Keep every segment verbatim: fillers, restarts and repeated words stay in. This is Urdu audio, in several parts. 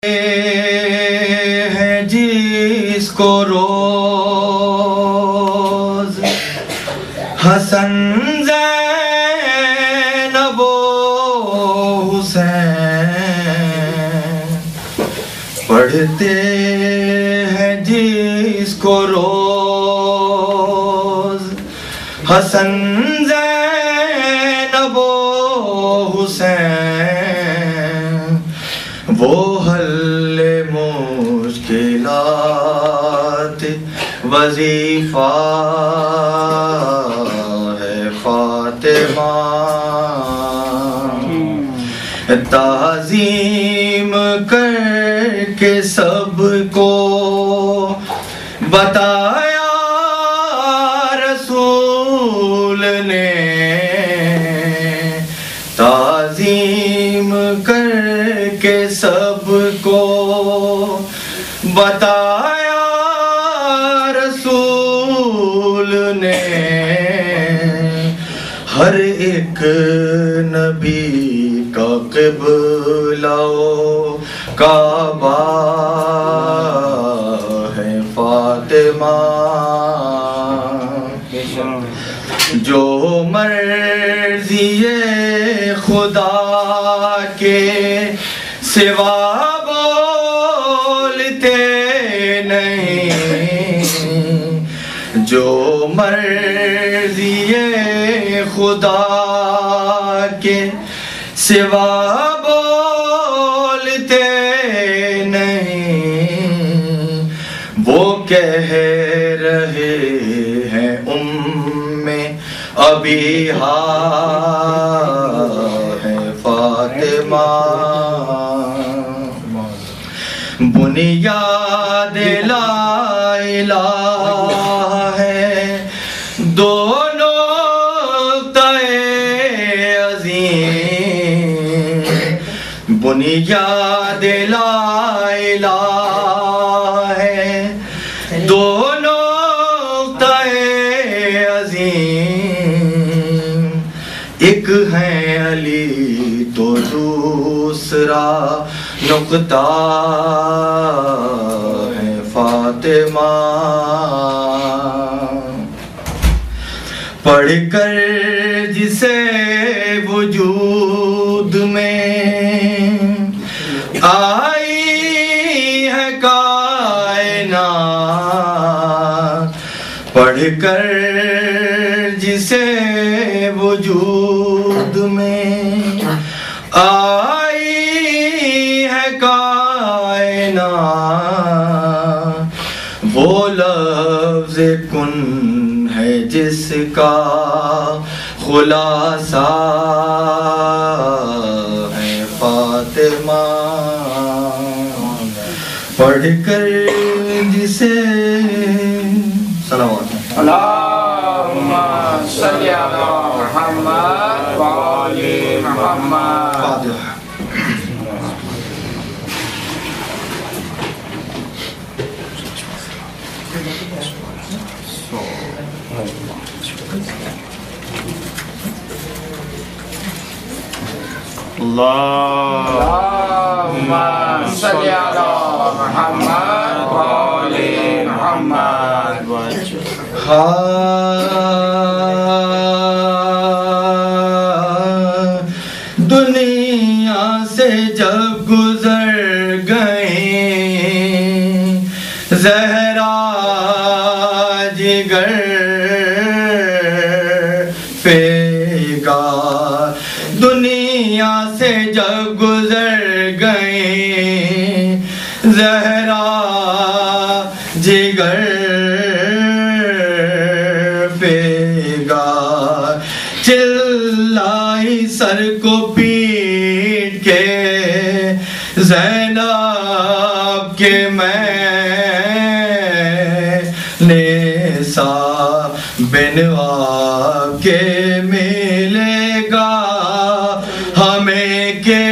ہے جس کو روز حسن زینب و حسین پڑھتے ہیں جس کو روز حسن زینب و حسین وہ حل مشکلات وظیفہ ہے فاطمہ تعظیم کر کے سب کو بتایا رسول نے تعظیم کر کے سب کو بتایا رسول نے ہر ایک نبی کا قبلہ و کعبہ ہے فاطمہ جو مرضی خدا کے سوا بولتے نہیں جو مرضی خدا کے سوا بولتے نہیں وہ کہہ رہے ہیں ام ابیہا ہے فاطمہ بنیاد لا الہ ہے دونوں عظیم بنیاد لا الہ ہے دونوں عظیم ایک ہے علی تو دوسرا نقطہ ہے فاطمہ پڑھ کر جسے وجود میں آئی ہے کائنات پڑھ کر جسے وجود میں آئی ہے کائنات وہ لفظ کن ہے جس کا خلاصہ ہے فاطمہ پڑھ کر جسے صلوات اللہم صلی علی محمد و آل محمد اللہم صلی علی محمد و آل محمد دنیا سے جب گزر گئے زہرا جگر فیگار دنیا سے جب گزر گئے زہرا جگر چلائی سر کو پیٹ کے زینب کے میں نے سا بنوا کے ملے گا ہمیں کے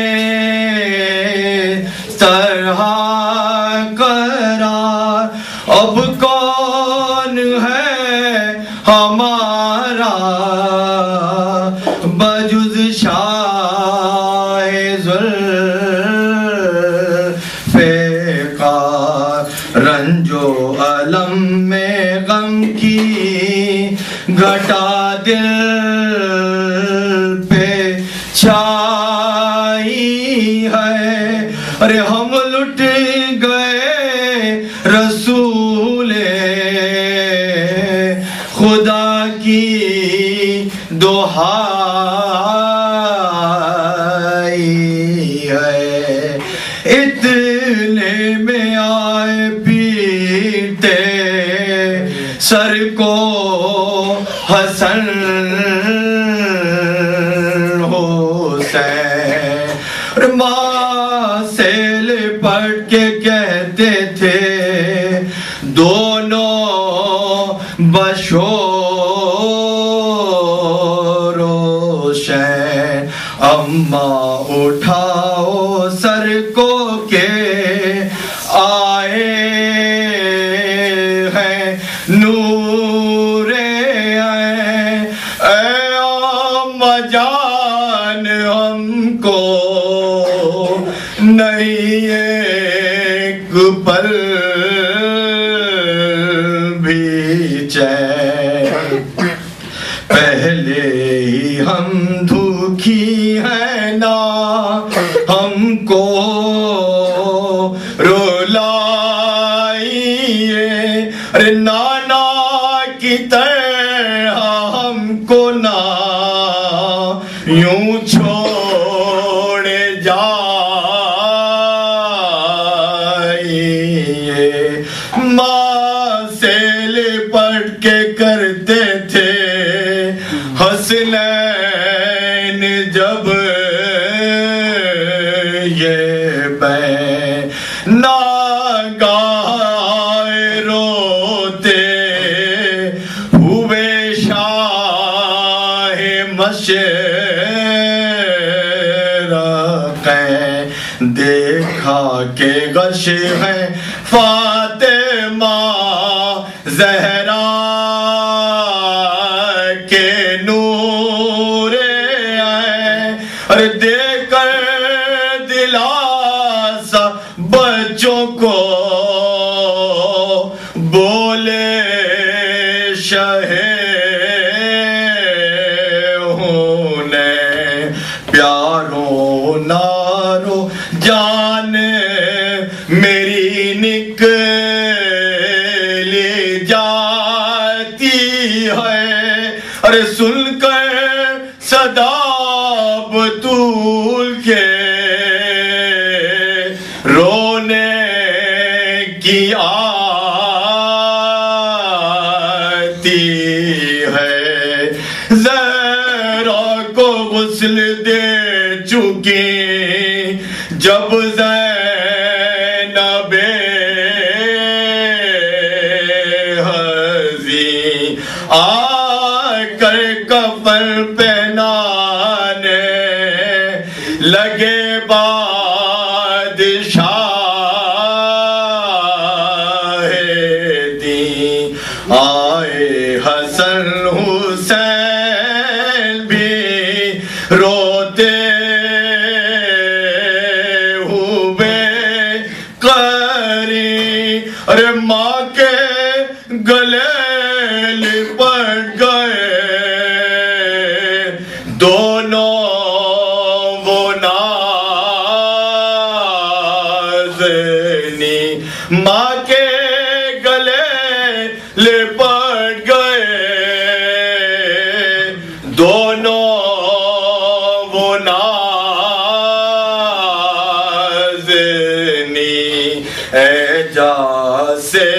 طرح قرار اب کون ہے ہمارا بجز شاہ ذوالفقار کا رنج و علم میں غم کی گھٹا دل پہ چھائی ہے. ارے ہم لٹ گئے رسول خدا کی دہائی ہے. اتنے میں آئے پیتے سر کو حسن حسین. ماں سے لپٹ کے کہتے تھے دونوں بشور روشن. اماں اٹھاؤ سر کو کہ آئے ہیں نور عین. اے اماں جان ہم کو نہیں ایک پل بھی چین. پہلے ہی ہم دکھی ہیں نا ہم کو رلائیے. ارے نانا کی طرح ہم کو نہ یوں چھوڑ جائیے. ماں سے لپٹ کے کرتے تھے حسنین جب یہ بین ناگاہ روتے ہوئے شاہ مشرقین. دیکھا کہ غش ہے فاطمہ زہرا کے نور عین. اور دے کر دلاسا بچوں کو بولے شہ ہونے پیاروں نارو جان میری نکلی جاتی ہے. ارے سن کر صدا بطول کے رونے کی آتی ہے. زہرا کو غسل دے چکی جب زینب حزین آ کر کفن پہنانے لگے بادشاہ دین. آئے حسن حسین بھی روتے ہوئے قریب. ارے ماں کے گلے لپٹ گئے دونوں وہ نازنی. ماں کے گلے لپٹ گئے دونوں وہ نازنی. اعجاز سے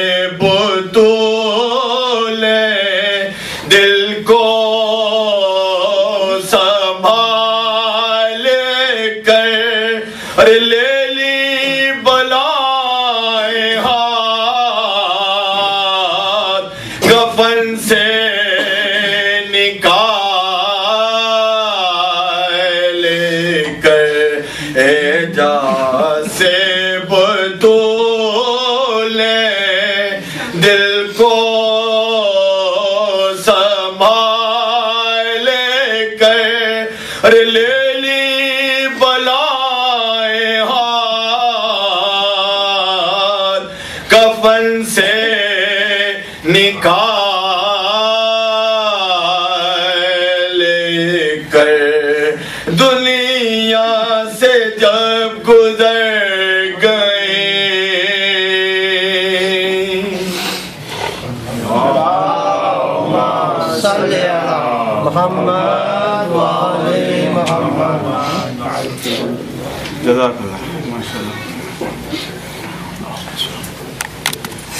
بطول دل کو سنبھال کر ارے لے لی بلائے ہاتھ کفن سے نکال کر. اعجاز سے بطول دل کو سنبھال کر ارے لے لی بلائے ہاتھ کفن سے نکال کر دنیا سے جب گزر گئے صلی اللہ محمد وآل محمد. جزاک اللہ.